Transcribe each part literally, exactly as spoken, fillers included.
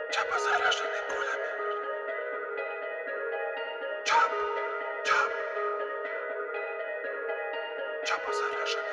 Чапа заряженный пулями. Чап, чап. Чапа заряженный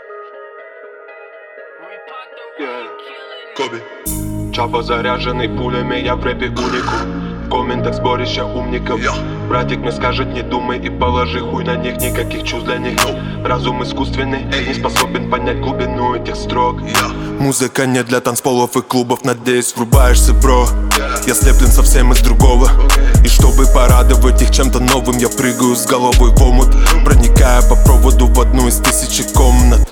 пулями. Коби. Чапа заряженный пулями, я в рэпе унику. В комментах сборище умников. Братик мне скажет, не думай и положи хуй на них. Никаких чувств для них. Разум искусственный, не способен понять глубину этих строк. Музыка не для танцполов и клубов, надеюсь, врубаешься, бро. Я слеплен совсем из другого. И чтобы порадовать их чем-то новым, я прыгаю с головой в омут, проникая по проводу в одну из тысячи комнат.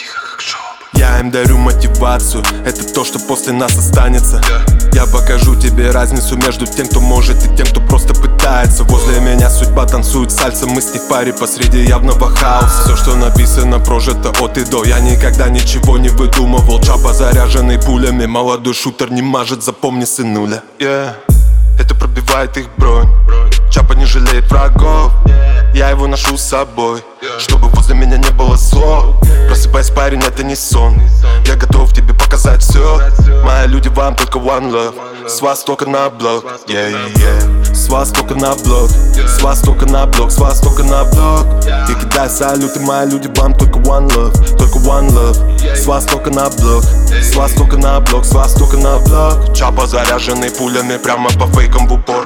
Я им дарю мотивацию, это то, что после нас останется. Я покажу тебе разницу между тем, кто может, и тем, кто просто пытается. Возле меня судьба танцует сальса, мы с них паре посреди явного хаоса. Все, что написано, прожито от и до. Я никогда ничего не выдумывал. Чапа заряженный пулями, молодой шутер не мажет, запомни, сынуля. Yeah. Это пробивает их бронь. Чапа не жалеет врагов. Я его ношу с собой, чтобы возле меня не было зло. Просыпайся, парень, это не сон. Я готов тебе показать все. Мои люди, вам только one love. С вас только на блок, yeah, yeah. С вас только на блок, с вас только на блок, с вас только на блок. И кидай салюты, мои люди, вам только one love, только one love. С вас только на блок, с вас только на блок, с вас только на блок. Чапа заряженный пулями прямо по фейкам в упор.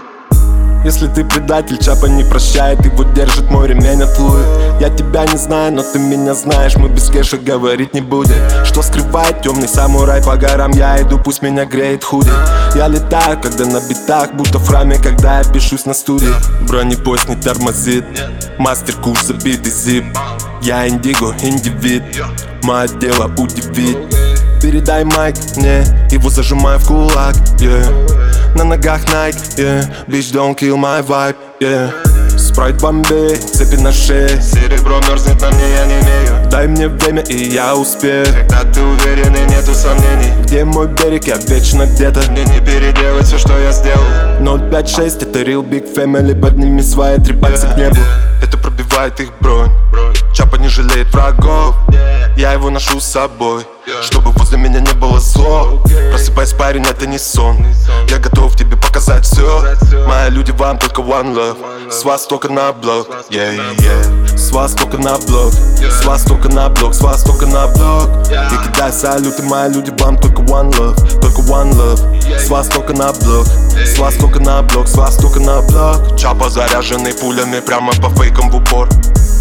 Если ты предатель, Чапа не прощает, его держит мой ремень от Луи. Я тебя не знаю, но ты меня знаешь, мы без кэша говорить не будем. Что скрывает темный самурай по горам, я иду, пусть меня греет худи. Я летаю, когда на битах, будто в храме, когда я пишусь на студии. Бронепоезд не тормозит, мастер-курс забитый зип. Я индиго, индивид, мое дело удивить. Передай майк мне, его зажимаю в кулак, yeah. На ногах Nike, yeah. Bitch, don't kill my vibe, yeah. Спрайт Бомбей, цепи на шее. Серебро мерзнет на мне, я не имею. Дай мне время, и я успею. Когда ты уверен и нету сомнений. Где мой берег, я вечно где-то. Мне не переделать все, что я сделал. ноль пять шесть, это real big family. Подними свои три пальца к небу. Это пробивает их бронь. Чапа не жалеет врагов. Я его ношу с собой, чтобы возле меня не было зло. Просыпайся, парень, это не сон. Я готов тебе показать все. Мои люди, вам только one love. С вас только на блок, yeah, yeah. С вас только на блок, с вас только на блок, с вас только на блок. И кидай салюты, мои люди, вам только one love, только one love. С вас только на блок, с вас только на блок, с вас только на блок. Чапа заряженный пулями прямо по фейкам в упор.